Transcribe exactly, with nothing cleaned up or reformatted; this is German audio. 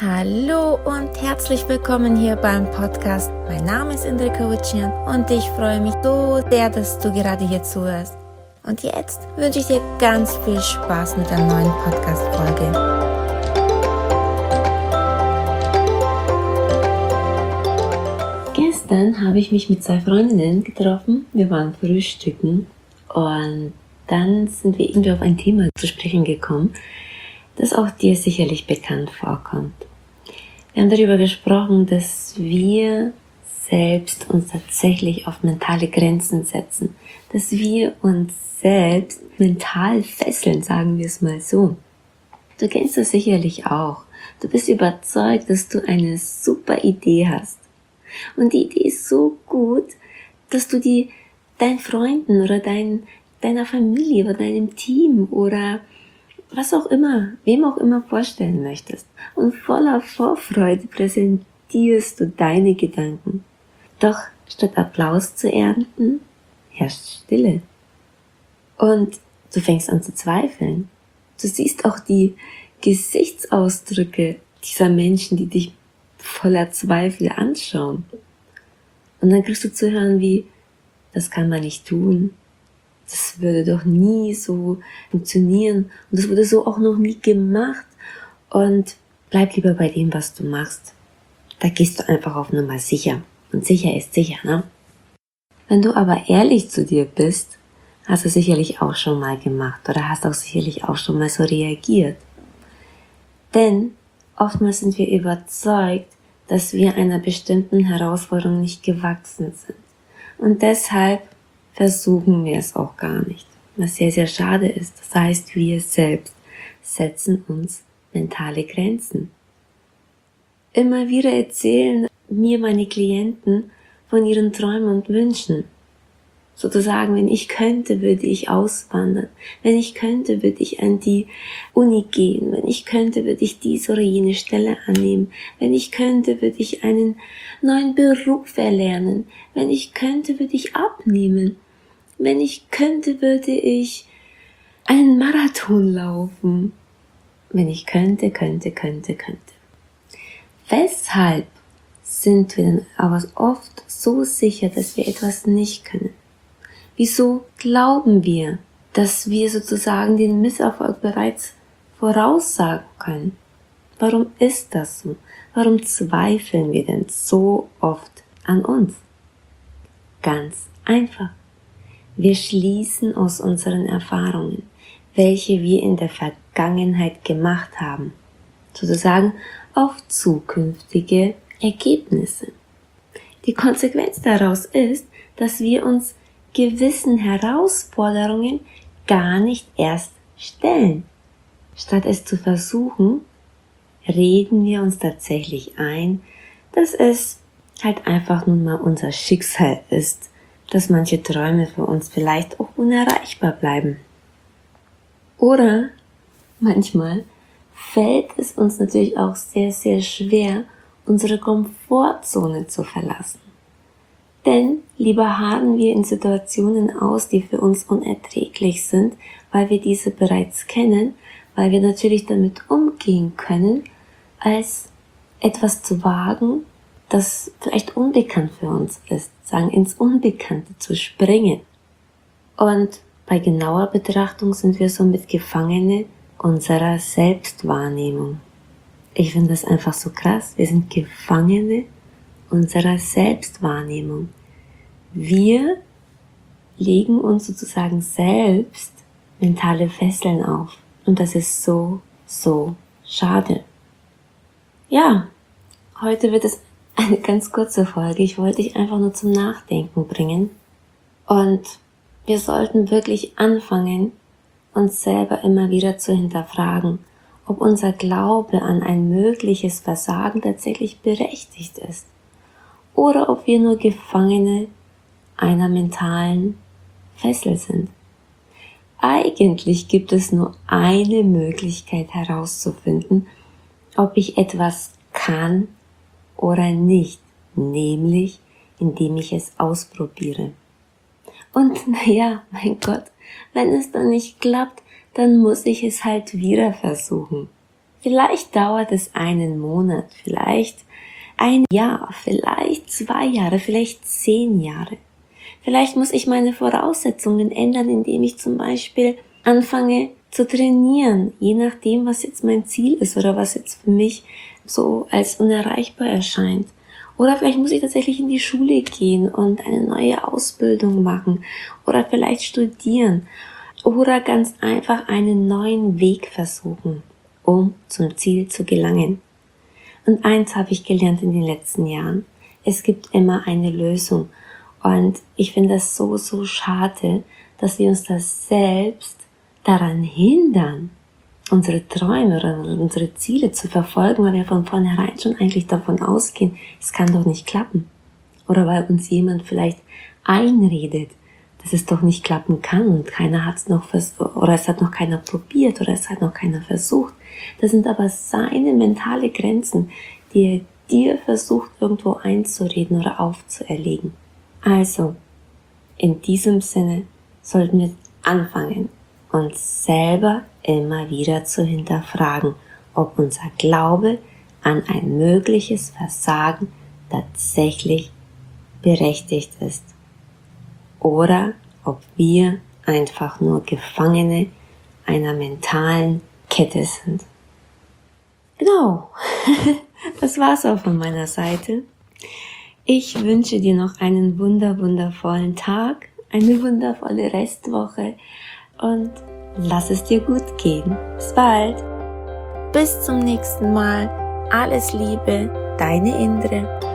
Hallo und herzlich willkommen hier beim Podcast. Mein Name ist Indre Kowitschan und ich freue mich so sehr, dass du gerade hier zuhörst. Und jetzt wünsche ich dir ganz viel Spaß mit der neuen Podcast-Folge. Gestern habe ich mich mit zwei Freundinnen getroffen. Wir waren frühstücken und dann sind wir irgendwie auf ein Thema zu sprechen gekommen, das auch dir sicherlich bekannt vorkommt. Wir haben darüber gesprochen, dass wir selbst uns tatsächlich auf mentale Grenzen setzen, dass wir uns selbst mental fesseln, sagen wir es mal so. Du kennst das sicherlich auch. Du bist überzeugt, dass du eine super Idee hast. Und die Idee ist so gut, dass du die deinen Freunden oder dein, deiner Familie oder deinem Team oder was auch immer, wem auch immer vorstellen möchtest. Und voller Vorfreude präsentierst du deine Gedanken. Doch statt Applaus zu ernten, herrscht Stille. Und du fängst an zu zweifeln. Du siehst auch die Gesichtsausdrücke dieser Menschen, die dich voller Zweifel anschauen. Und dann kriegst du zu hören wie, das kann man nicht tun. Das würde doch nie so funktionieren und das wurde so auch noch nie gemacht und bleib lieber bei dem, was du machst. Da gehst du einfach auf Nummer sicher und sicher ist sicher, ne? Wenn du aber ehrlich zu dir bist, hast du sicherlich auch schon mal gemacht oder hast auch sicherlich auch schon mal so reagiert. Denn oftmals sind wir überzeugt, dass wir einer bestimmten Herausforderung nicht gewachsen sind und deshalb versuchen wir es auch gar nicht, was sehr, sehr schade ist. Das heißt, wir selbst setzen uns mentale Grenzen. Immer wieder erzählen mir meine Klienten von ihren Träumen und Wünschen. Sozusagen, wenn ich könnte, würde ich auswandern. Wenn ich könnte, würde ich an die Uni gehen. Wenn ich könnte, würde ich diese oder jene Stelle annehmen. Wenn ich könnte, würde ich einen neuen Beruf erlernen. Wenn ich könnte, würde ich abnehmen. Wenn ich könnte, würde ich einen Marathon laufen. Wenn ich könnte, könnte, könnte, könnte. Weshalb sind wir denn aber oft so sicher, dass wir etwas nicht können? Wieso glauben wir, dass wir sozusagen den Misserfolg bereits voraussagen können? Warum ist das so? Warum zweifeln wir denn so oft an uns? Ganz einfach. Wir schließen aus unseren Erfahrungen, welche wir in der Vergangenheit gemacht haben, sozusagen auf zukünftige Ergebnisse. Die Konsequenz daraus ist, dass wir uns gewissen Herausforderungen gar nicht erst stellen. Statt es zu versuchen, reden wir uns tatsächlich ein, dass es halt einfach nun mal unser Schicksal ist, dass manche Träume für uns vielleicht auch unerreichbar bleiben. Oder manchmal fällt es uns natürlich auch sehr, sehr schwer, unsere Komfortzone zu verlassen. Denn lieber harren wir in Situationen aus, die für uns unerträglich sind, weil wir diese bereits kennen, weil wir natürlich damit umgehen können, als etwas zu wagen, das vielleicht unbekannt für uns ist, sagen ins Unbekannte zu springen. Und bei genauer Betrachtung sind wir somit Gefangene unserer Selbstwahrnehmung. Ich finde das einfach so krass. Wir sind Gefangene unserer Selbstwahrnehmung. Wir legen uns sozusagen selbst mentale Fesseln auf. Und das ist so, so schade. Ja, heute wird es eine ganz kurze Folge. Ich wollte dich einfach nur zum Nachdenken bringen. Und wir sollten wirklich anfangen, uns selber immer wieder zu hinterfragen, ob unser Glaube an ein mögliches Versagen tatsächlich berechtigt ist. Oder ob wir nur Gefangene einer mentalen Fessel sind. Eigentlich gibt es nur eine Möglichkeit herauszufinden, ob ich etwas kann oder nicht, nämlich indem ich es ausprobiere. Und naja, mein Gott, wenn es dann nicht klappt, dann muss ich es halt wieder versuchen. Vielleicht dauert es einen Monat, vielleicht ein Jahr, vielleicht zwei Jahre, vielleicht zehn Jahre. Vielleicht muss ich meine Voraussetzungen ändern, indem ich zum Beispiel anfange zu trainieren, je nachdem, was jetzt mein Ziel ist oder was jetzt für mich so als unerreichbar erscheint. Oder vielleicht muss ich tatsächlich in die Schule gehen und eine neue Ausbildung machen oder vielleicht studieren oder ganz einfach einen neuen Weg versuchen, um zum Ziel zu gelangen. Und eins habe ich gelernt in den letzten Jahren: Es gibt immer eine Lösung. Und ich finde das so, so schade, dass wir uns das selbst daran hindern, unsere Träume oder unsere Ziele zu verfolgen, weil wir von vornherein schon eigentlich davon ausgehen, es kann doch nicht klappen. Oder weil uns jemand vielleicht einredet, dass es doch nicht klappen kann und keiner hat es noch versucht, oder es hat noch keiner probiert oder es hat noch keiner versucht. Das sind aber seine mentale Grenzen, die er dir versucht irgendwo einzureden oder aufzuerlegen. Also, in diesem Sinne sollten wir anfangen, uns selber immer wieder zu hinterfragen, ob unser Glaube an ein mögliches Versagen tatsächlich berechtigt ist oder ob wir einfach nur Gefangene einer mentalen Kette sind. Genau, das war's auch von meiner Seite. Ich wünsche dir noch einen wunder, wundervollen Tag, eine wundervolle Restwoche und lass es dir gut gehen. Bis bald. Bis zum nächsten Mal. Alles Liebe, deine Indre.